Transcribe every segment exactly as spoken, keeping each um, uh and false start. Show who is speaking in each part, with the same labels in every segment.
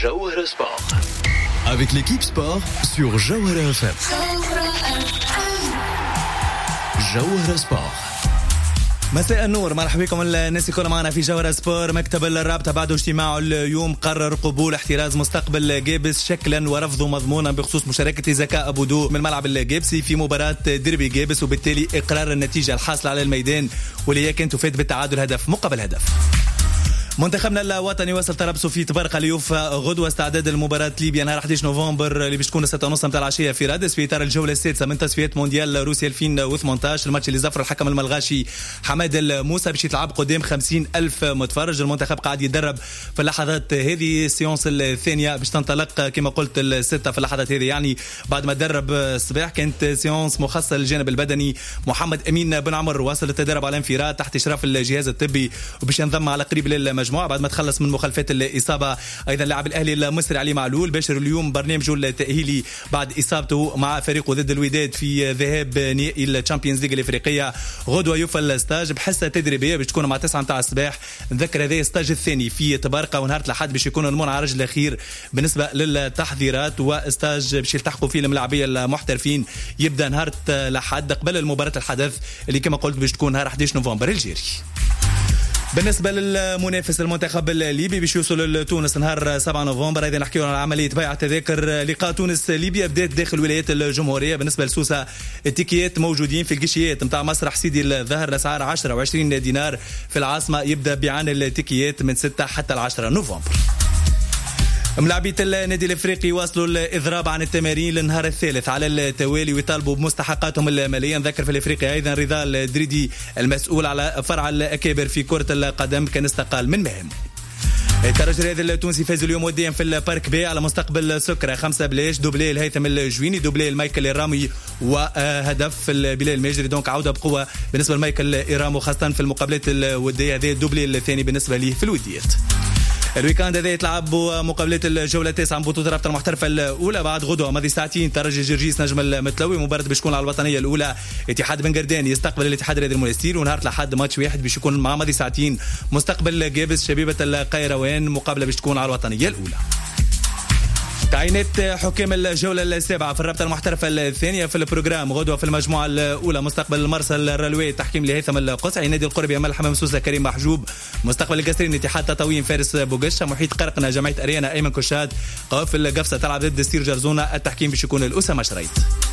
Speaker 1: Jawahara Sport. Avec l'équipe sport sur Jawahara F M. Jawahara Sport.
Speaker 2: مساء النور، مرحبا بكم الناس الكل معنا في جوهرة سبور. مكتب الرابطة بعد اجتماعه اليوم قرر قبول احتراز مستقبل جابس شكلا ورفضه مضمونا بخصوص مشاركة زكاء أبودو من الملعب الجابسي في مباراة ديربي جابس، وبالتالي إقرار النتيجة الحاصلة على الميدان واللي هي كانت تفيد بالتعادل هدف مقابل هدف. منتخبنا الوطني وصل طرابلس في طبرقة اليوفا غدوة استعداد المباراة ليبيا نهار أحد عشر نوفمبر اللي باش تكون الساعة ونص متاع العشية في رادس في إطار الجولة السادسة من تصفيات مونديال روسيا ألفين وثمانية عشر. الماتش اللي زفر الحكم الملغاشي حماد الموسى باش يتلعب قدام خمسين ألف متفرج. المنتخب قاعد يتدرب في اللحظات هذه، السيونس الثانية باش تنطلق كما قلت الستة في اللحظات هذه، يعني بعد ما تدرب الصباح كانت سيونس مخصصة للجانب البدني. محمد أمين بن عمر واصل التدرب على انفراد تحت إشراف الجهاز الطبي وباش ينضم على قريب للمجموعة بعد ما تخلص من مخالفات الإصابة. أيضا لاعب الأهلي المصري علي معلول باشر اليوم برنامجه التأهيلي بعد إصابته مع فريقه ضد الوداد في ذهاب نهائي الشامبيونز ليج الإفريقية. غدوة يوفى الستاج بحصة تدريبية باش تكون مع تسعة متاع الصباح. نذكر هذا الستاج الثاني في طبرقة، ونهار الأحد باش يكون المنعرج الأخير بالنسبة للتحضيرات واستاج باش يلتحقوا فيه الملاعبية المحترفين. يبدأ نهار الأحد قبل المباراة الحدث اللي كما قلت باش تكون نهار أحد عشر نوفمبر الجاري. بالنسبة للمنافس المنتخب الليبي باش يوصل لتونس نهار سبعة نوفمبر. ايضا نحكيو على عملية بيع تذاكر لقاء تونس ليبيا بدات داخل الولايات الجمهورية. بالنسبة لسوسة التيكيات موجودين في القشيات نتاع مسرح سيدي الظهر الأسعار عشرة وعشرين دينار في العاصمة. يبدأ بيعان التيكيات من ستة حتى العشرة نوفمبر. ملاعبية النادي الافريقي واصلوا الاضراب عن التمارين للنهار الثالث على التوالي ويطالبوا بمستحقاتهم الماليه. نذكر في الافريقي ايضا رضا الدريدي المسؤول على فرع الاكابر في كره القدم كان استقال من مهام. الترجي الرياضي التونسي فاز اليوم وديا في البارك بي على مستقبل سكرة خمسة بلاش، دوبلي الهيثم الجويني، دوبلي المايكل الرامي وهدف بلال المجري. دونك عوده بقوه بالنسبه لمايكل إيرامو خاصه في المقابلات الوديه. هذا الدوبلي الثاني بالنسبه ليه في الوديات. الويكاند هذا يتلعبوا مقابلات الجولة التاسعة من بطولة الرابطة المحترفة الأولى. بعد غدوة ماضي ساعتين ترجي جرجيس نجم المتلوي مباراة باش تكون على الوطنية الأولى. اتحاد بن قردان يستقبل الاتحاد الرياضي المنستير، ونهار الأحد ماتش واحد باش يكون مع ماضي ساعتين مستقبل جابس شبيبة القيروان مقابلة باش تكون على الوطنية الأولى. تعيينات حكام الجولة السابعة في الرابطة المحترفة الثانية في البروجرام. غدوة في المجموعة الأولى مستقبل المرسل الرلوي تحكيم لهيثم القصعي، نادي القربي أمل حمام سوسة كريم محجوب، مستقبل القصرين اتحاد تطاوين فارس بوغشة، محيط قرقنة جمعية أريانا أيمن كشاد، قوافل القفصة تلعب ضد ستير جرزونة. التحكيم باش يكون الأسامة شريط.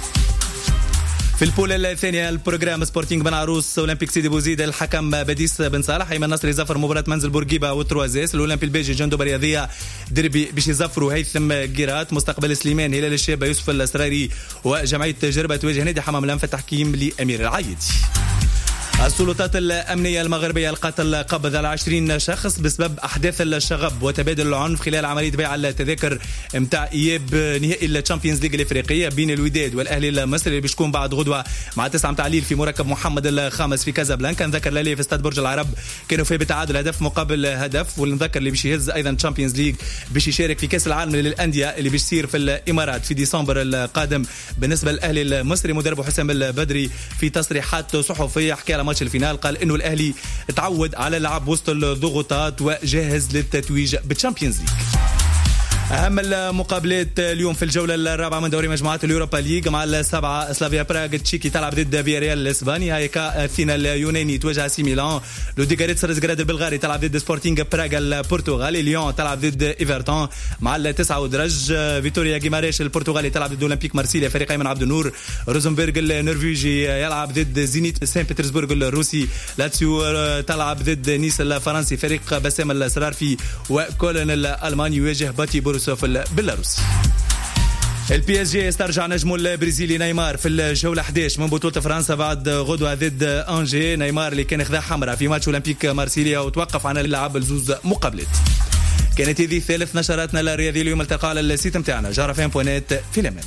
Speaker 2: في البول الثانية البروجرام سبورتينغ بن عروس اولمبيك سيدي بوزيد الحكم بديس بن صالح، ايمن نصري زفر مباراة منزل بورقيبة والتروازيس. الاولمبي البيجي جندوب رياضية ديربي باش يزفروا هيثم قيرات، مستقبل سليمان هلال الشابة يوسف الاسراري وجمعية جربة تواجه نادي حمام الانف. التحكيم لامير العايدي. السلطات الأمنية المغربية القتل قبض على عشرين شخص بسبب أحداث الشغب وتبادل العنف خلال عملية بيع التذاكر متاع إياب نهائي الشامبيونز ليج الإفريقية بين الوداد والأهلي المصري اللي بيشكون بعد غدوة مع تسعة متاع الليل في مركب محمد الخامس في كازابلانكا. نذكر للي في استاد برج العرب كانوا في بتعادل هدف مقابل هدف. ونذكر اللي باش يهز أيضا الشامبيونز ليج باش يشارك في كأس العالم للأندية اللي باش يصير في الإمارات في ديسمبر القادم. بالنسبة للأهلي المصري مدربه حسام البدري في تصريحات صحفية حكى على ماتش الفينال قال انه الاهلي تعود على اللعب وسط الضغوطات وجاهز للتتويج بالشامبيونز ليج. أهم المقابلات اليوم في الجولة الرابعة من دوري مجموعات اليوروبا ليج مع السبعة سلافيا براغ تشيكي تلعب ضد فياريال الإسباني، هايكا أثينا اليوناني تواجه سي ميلان، لوديغاريتس رزغراد البلغاري تلعب ضد سبورتينغ براغ البرتغالي، ليون تلعب ضد إيفرتون مع التسعة ودرج، فيتوريا غيماريش البرتغالي تلعب ضد أولمبيك مارسيليا فريق أيمن عبد النور، روزنبرغ النرويجي يلعب ضد زينيت سان بطرسبورغ الروسي، لاتسيو تلعب ضد نيس الفرنسي فريق بسام السرارفي، وكولن الألماني يواجه باتي بورسوف البيلاروسي. البي اس جي يسترجع نجمه البرازيلي نيمار في الجولة أحد عشر من بطولة فرنسا بعد غدوة ضد أنجي. نيمار اللي كان خذا حمراء في ماتش أولمبيك مارسيليا وتوقف عن اللعب الزوز مقابلات. كانت هذه ثالث نشراتنا الرياضية اليوم. التقى على السيت متاعنا جارة فين بوينات في الأمان.